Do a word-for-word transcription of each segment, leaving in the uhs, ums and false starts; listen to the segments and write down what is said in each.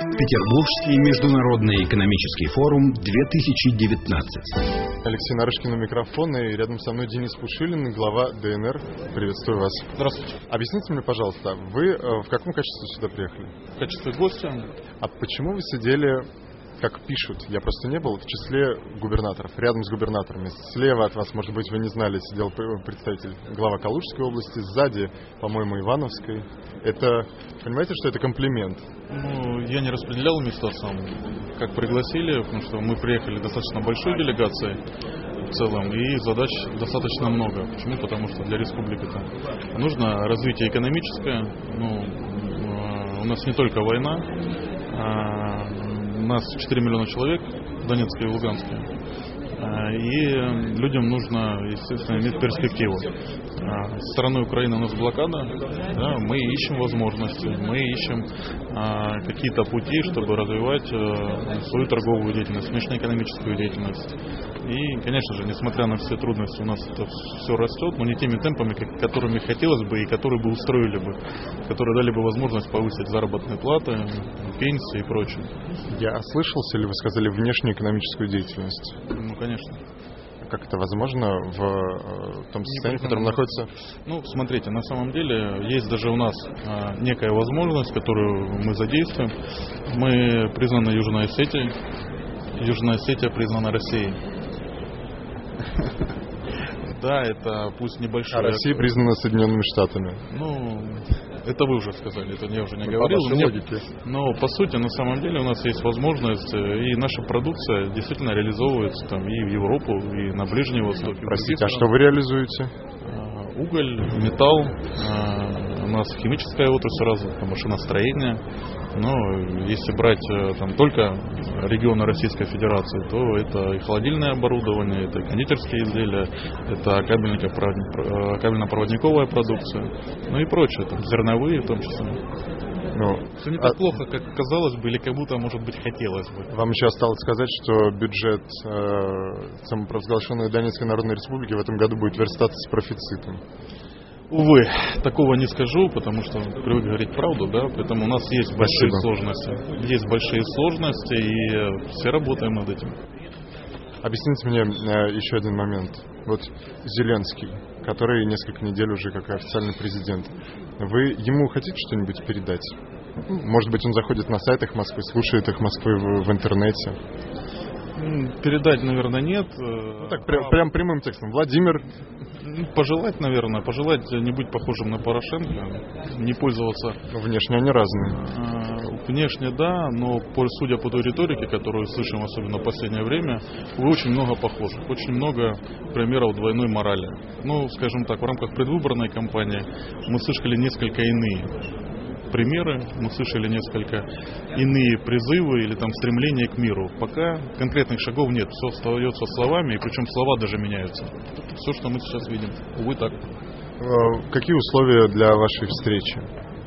Петербургский международный экономический форум две тысячи девятнадцать. Алексей Нарышкин у микрофона, и рядом со мной Денис Пушилин, глава ДНР. Приветствую вас. Здравствуйте. Объясните мне, пожалуйста, вы в каком качестве сюда приехали? В качестве гостя. А почему вы сидели, как пишут, я просто не был, в числе губернаторов, рядом с губернаторами? Слева от вас, может быть, вы не знали, сидел представитель глава Калужской области, сзади, по-моему, Ивановской. Это, понимаете, что это комплимент? Ну, я не распределял места сам, как пригласили, потому что мы приехали достаточно большой делегацией в целом, и задач достаточно много. Почему? Потому что для республики-то нужно развитие экономическое. Ну, у нас не только война, а у нас четыре миллиона человек в Донецке и Луганске. И людям нужно, естественно, иметь перспективу. Со стороны Украины у нас блокада, да, мы ищем возможности, мы ищем а, какие-то пути, чтобы развивать а, свою торговую деятельность, внешнеэкономическую деятельность. И, конечно же, несмотря на все трудности, у нас это все растет, но не теми темпами, как, которыми хотелось бы и которые бы устроили бы, которые дали бы возможность повысить заработные платы, пенсии и прочее. Я ослышался, или вы сказали внешнеэкономическую деятельность? Ну, конечно. Как это возможно в, в том состоянии, в котором находится? Ну, смотрите, на самом деле есть даже у нас а, некая возможность, которую мы задействуем. Мы признаны Южной Осетией. Южная Осетия признана Россией. Да, это пусть небольшой... А Россия признана Соединенными Штатами. Ну, это вы уже сказали, это я уже не говорил. По вашей логике. Но, по сути, на самом деле у нас есть возможность, и наша продукция действительно реализовывается там и в Европу, и на Ближний Восток. Простите, а что вы реализуете? Уголь, металл, у нас химическая отрасль развита, машиностроение. Но если брать там только регионы Российской Федерации, то это и холодильное оборудование, это и кондитерские изделия, это кабельно-проводниковая продукция, ну и прочее, там, зерновые в том числе. Ну, все не так а... плохо, как казалось бы, или как будто, может быть, хотелось бы. Вам еще осталось сказать, что бюджет э, самопровозглашенной Донецкой Народной Республики в этом году будет верстаться с профицитом. Увы, такого не скажу, потому что привык говорить правду, да, поэтому у нас есть большие Спасибо. сложности. Есть большие сложности, и все работаем над этим. Объясните мне э, еще один момент. Вот Зеленский, который несколько недель уже как официальный президент, вы ему хотите что-нибудь передать? Может быть, он заходит на сайтах Москвы, слушает их Москвы в, в интернете? Передать, наверное, нет. Ну, так, прям, прям прямым текстом. Владимир... Пожелать, наверное, пожелать не быть похожим на Порошенко, не пользоваться... Внешне они разные. Внешне, да, но судя по той риторике, которую слышим, особенно в последнее время, вы очень много похожи. Очень много примеров двойной морали. Ну, скажем так, в рамках предвыборной кампании мы слышали несколько иные примеры, мы слышали несколько иные призывы или там стремления к миру. Пока конкретных шагов нет, все остается словами, и причем слова даже меняются. Это все, что мы сейчас видим. Увы, так. Какие условия для вашей встречи?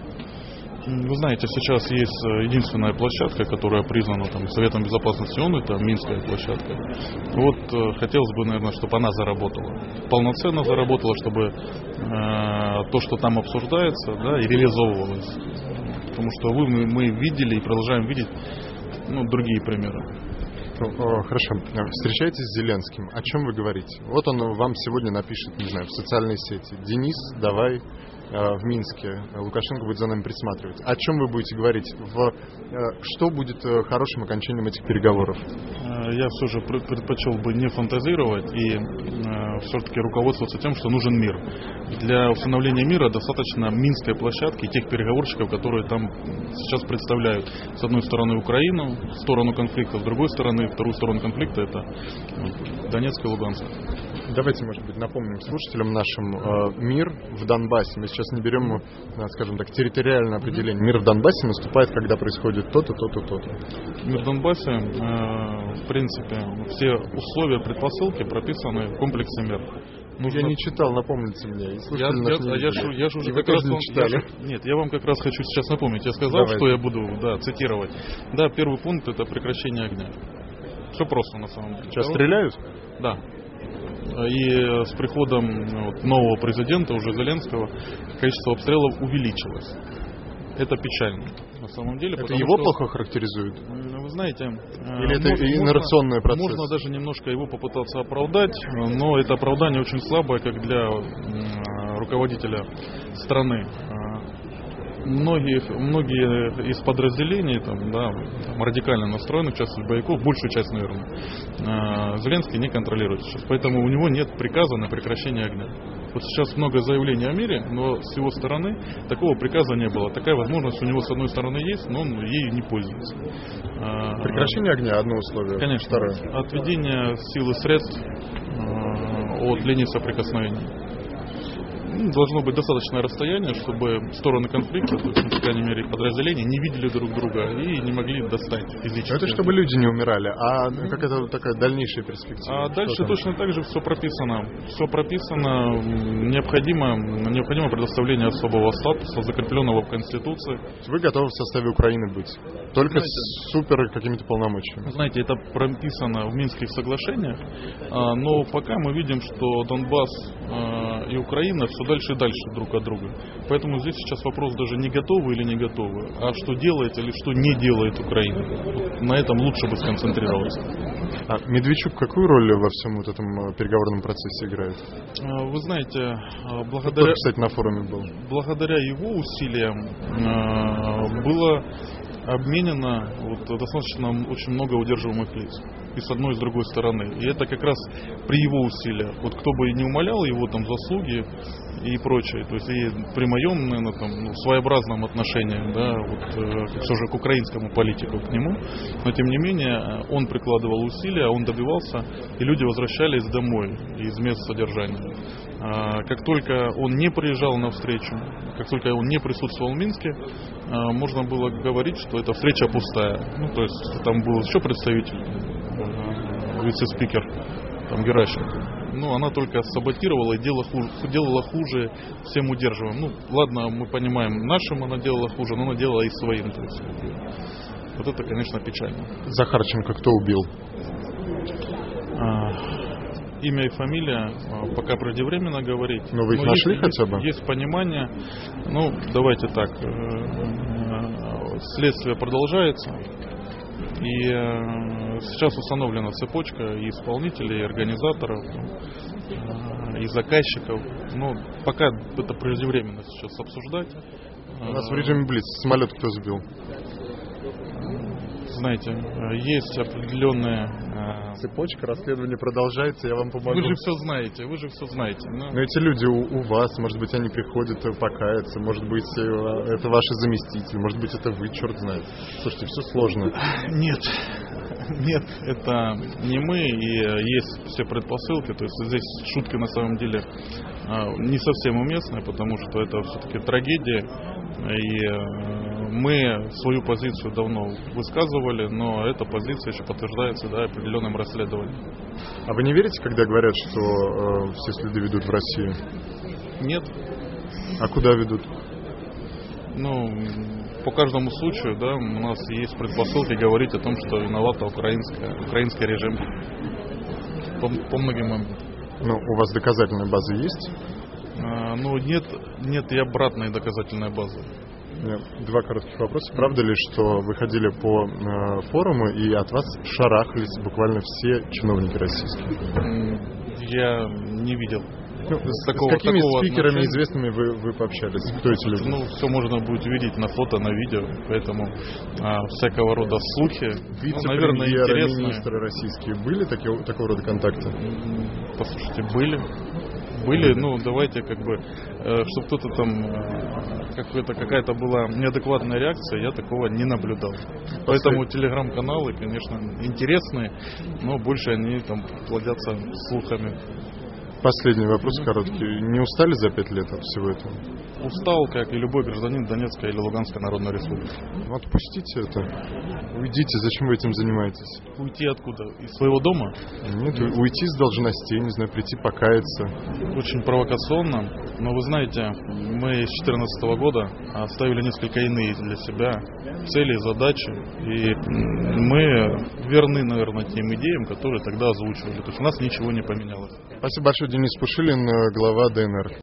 Вы знаете, сейчас есть единственная площадка, которая признана там Советом Безопасности ООН, это Минская площадка. Вот хотелось бы, наверное, чтобы она заработала. Полноценно заработала, чтобы э, то, что там обсуждается, да, и реализовывалось. Потому что вы, мы, мы видели и продолжаем видеть ну, другие примеры. Хорошо. Встречаетесь с Зеленским. О чем вы говорите? Вот он вам сегодня напишет, не знаю, в социальной сети. Денис, давай в Минске. Лукашенко будет за нами присматривать. О чем вы будете говорить? В, что будет хорошим окончанием этих переговоров? Я все же предпочел бы не фантазировать и э, все-таки руководствоваться тем, что нужен мир. Для установления мира достаточно Минской площадки и тех переговорщиков, которые там сейчас представляют с одной стороны Украину, сторону конфликта, с другой стороны, вторую сторону конфликта это Донецк и Луганск. Давайте, может быть, напомним слушателям нашим э, мир в Донбассе. Мы сейчас не берем, э, скажем так, территориальное определение. Мир в Донбассе наступает, когда происходит то-то, то-то, то-то. Мир в Донбассе, э, в принципе, все условия, предпосылки прописаны в комплексе мер. Нужно... Я не читал, напомните мне. Я, я, я, я, я же уже как раз не вам, читали. Я, нет, я вам как раз хочу сейчас напомнить. Я сказал, Давай. что я буду да, цитировать. Да, первый пункт это прекращение огня. Все просто на самом деле. Сейчас стреляют? Да. И с приходом вот, нового президента, уже Зеленского, количество обстрелов увеличилось. это печально на самом деле. Это его что, плохо характеризует? Вы знаете... Или это можно, инерционный процесс? Можно даже немножко его попытаться оправдать, но это оправдание очень слабое, как для руководителя страны. Многие, многие из подразделений, там, да, там, радикально настроенных, часть боевиков, большую часть, наверное, Зеленский не контролирует сейчас. Поэтому у него нет приказа на прекращение огня. Вот сейчас много заявлений о мире, но с его стороны такого приказа не было. Такая возможность у него с одной стороны есть, но он ею не пользуется. Прекращение огня – одно условие. Конечно. Второе. Отведение сил и средств от линии соприкосновения. Должно быть достаточное расстояние, чтобы стороны конфликта, то есть, по крайней мере, подразделения, не видели друг друга и не могли достать физически. Это чтобы люди не умирали. А какая-то такая дальнейшая перспектива? А дальше точно так же все прописано. Все прописано. Необходимо, необходимо предоставление особого статуса, закрепленного в Конституции. Вы готовы в составе Украины быть? Только знаете, с супер какими-то полномочиями? Знаете, это прописано в Минских соглашениях, но пока мы видим, что Донбасс и Украина все дальше и дальше друг от друга. Поэтому здесь сейчас вопрос даже не готовы или не готовы, а что делает или что не делает Украина. На этом лучше бы сконцентрироваться. А Медведчук какую роль во всем вот этом переговорном процессе играет? Вы знаете, благодаря, Кто, кстати, на форуме был. благодаря его усилиям было обменено вот, достаточно очень много удерживаемых лиц. И с одной, и с другой стороны. И это как раз при его усилиях. Вот кто бы не умалял его там заслуги и прочее. То есть и при моем, наверное, там, ну, своеобразном отношении, да, вот, э, все же к украинскому политику, к нему. Но тем не менее, он прикладывал усилия, он добивался, и люди возвращались домой из мест содержания. А, как только он не приезжал на встречу, как только он не присутствовал в Минске, а, можно было говорить, что эта встреча пустая. Ну, то есть там был еще представитель, вице-спикер там, Геращенко. Ну, она только саботировала и делала хуже, делала хуже всем удерживаем. Ну, ладно, мы понимаем, нашим она делала хуже, но она делала и своим. То есть, вот это, конечно, печально. Захарченко кто убил? А, имя и фамилия а, пока преждевременно говорить. Но вы их но нашли есть, хотя бы? Есть, есть понимание. Ну, давайте так. Следствие продолжается. И э, сейчас установлена цепочка и исполнителей, и организаторов, э, и заказчиков. Но пока это преждевременно сейчас обсуждать. У нас в режиме Блиц. Самолет кто сбил? Знаете, есть определенные... Цепочка расследования продолжается, я вам помогу. Вы же все знаете, вы же все знаете. Но, но эти люди у, у вас, может быть, они приходят покаяться, может быть, это ваши заместители, может быть, это вы, черт знает. Слушайте, все сложно. Нет, нет, это не мы, и есть все предпосылки, то есть здесь шутки на самом деле не совсем уместны, потому что это все-таки трагедия, и мы свою позицию давно высказывали, но эта позиция еще подтверждается, да, определенным расследованием. А вы не верите, когда говорят, что э, все следы ведут в Россию? Нет. А куда ведут? Ну, по каждому случаю, да, у нас есть предпосылки говорить о том, что виновата украинская, украинский режим. По, по многим моментам. Ну, у вас доказательная база есть? А, ну, нет, нет и обратной доказательной базы. Два коротких вопроса. Правда ли, что вы ходили по э, форуму и от вас шарахались буквально все чиновники российские? Я не видел. Ну, с, такого, с какими спикерами отношения известными вы, вы пообщались? Кто эти люди? Ну, все можно будет увидеть на фото, на видео, поэтому а, всякого рода слухи, вице-премьеры, ну, наверное, министры российские были такие, такого рода контакты? Послушайте, были. Были, ну, давайте, как бы, э, чтобы кто-то там, э, какая-то, какая-то была неадекватная реакция, я такого не наблюдал. После... Поэтому телеграм-каналы, конечно, интересные, но больше они там плодятся слухами. Последний вопрос короткий. Не устали за пять лет от всего этого? Устал, как и любой гражданин Донецкой или Луганской Народной Республики. Ну, отпустите это. Уйдите. Зачем вы этим занимаетесь? Уйти откуда? Из своего дома? Нет, уйти с должностей, не знаю, прийти покаяться. Очень провокационно. Но вы знаете, мы с две тысячи четырнадцатого года оставили несколько иные для себя цели, задачи. И мы верны, наверное, тем идеям, которые тогда озвучивали. То есть у нас ничего не поменялось. Спасибо большое. Денис Пушилин, глава ДНР.